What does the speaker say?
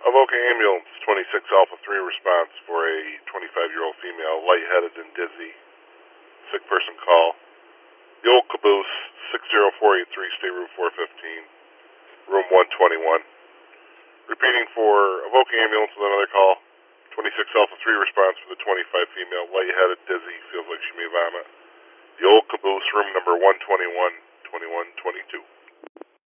Avoca ambulance 26 Alpha 3 response for a 25-year-old female, lightheaded and dizzy. Sick person call. The Old Caboose, 60483 State Route 415, room 121. Repeating for Avoca ambulance with another call. 26 Alpha 3 response for the 25 female, lightheaded, dizzy, feels like she may vomit. The Old Caboose, room number 121, 2122.